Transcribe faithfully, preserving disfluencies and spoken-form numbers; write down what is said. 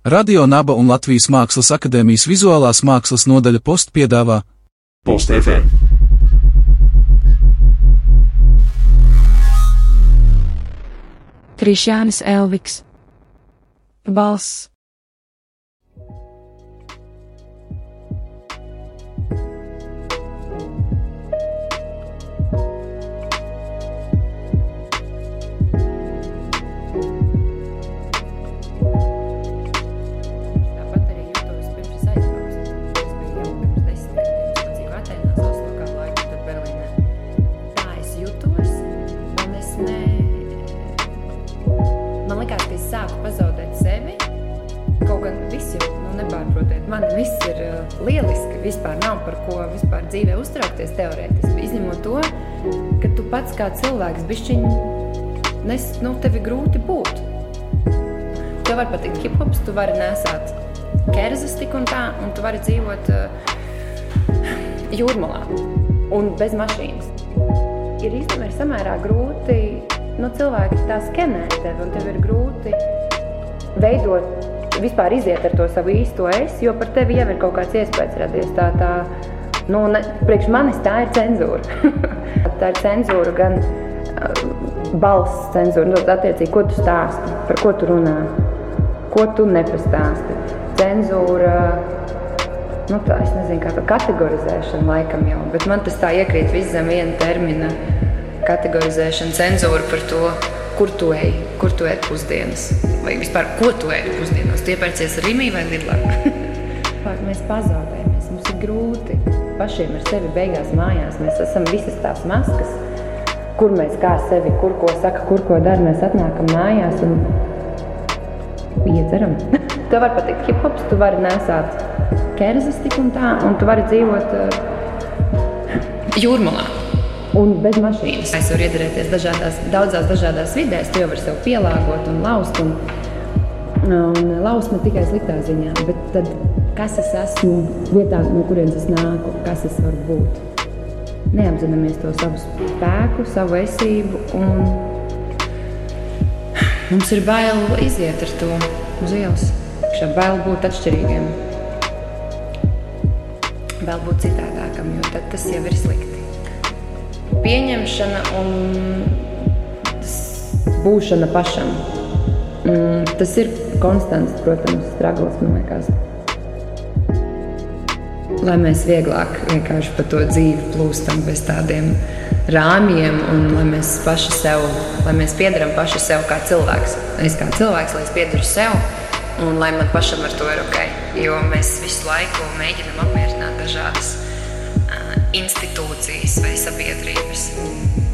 Radio Naba un Latvijas Mākslas akadēmijas vizuālās mākslas nodaļa Post piedāvā Post T V. Krišjānis Elviks. Balss. Sāku pazaudēt sevi, kaut gan viss jau, nu, nepārprotiet, man viss ir uh, lieliski, vispār nav par ko vispār dzīvē uztraukties teorētiski, izņemot to, ka tu pats kā cilvēks bišķiņ, nes, nu, tevi grūti būt. Tev var patikt hiphops, tu vari nesāt kerzas tik un tā, un tu vari dzīvot uh, jūrmalā un bez mašīnas. Ir īstenībā samērā grūti, nu, cilvēki tā skenē tevi, un tev ir grūti veidot, vispār iziet ar to savu īsto es, jo par tevi jau ir kaut kāds iespējas radies. Tā, tā, nu, ne, priekš manis tā ir cenzūra. Tā ir cenzūra gan uh, balss cenzūra, nu, attiecīgi, ko tu stāsti, par ko tu runā, ko tu nepastāsti. Cenzūra, nu, tā, es nezinu, kā tā kategorizēšana laikam jau, bet man tas tā iekrīt viss zem viena termina. Kategorizēšana, cenzūra par to, kur tu ej, kur tu ej pusdienas, vai vispār, ko tu ej pusdienas. Tu iepērcies Rimī vai Lidlā? Mēs pazaudējamies, mums ir grūti pašiem ar sevi beigās mājās. Mēs esam visas tās maskas, kur mēs kā sevi, kur ko saka, kur ko dara. Mēs atnākam mājās un iedzeram. Tev var patikt hiphops, tu vari nesāt kerzas tik un tā, un tu vari dzīvot uh, jūrmalā. Un bez mašīnas. Es varu iedarēties dažādās, daudzās dažādās vidēs, tu jau var sev pielāgot un laust, un, un laust ne tikai sliktā ziņā, bet tad, kas es esmu vietā, no kurienes es nāku, kas es varu būt. Neapzināmies to savu spēku, savu esību, un mums ir bail iziet ar to uz ielas. Šā bail būt atšķirīgiem, bail būt citādākam, jo tad tas jau ir slikti. Pieņemšana un būšana pašam. Mm, tas ir konstants, protams, stragls, man liekas. Lai mēs vieglāk vienkārši pa to dzīvi plūstam bez tādiem rāmjiem un lai mēs paši sev, lai mēs piederam paši sev kā cilvēks. Es kā cilvēks, lai es piederu sev un lai man pašam ar to ir ok. Jo mēs visu laiku mēģinam apmierināt dažādas institūcijas vai sabiedrības.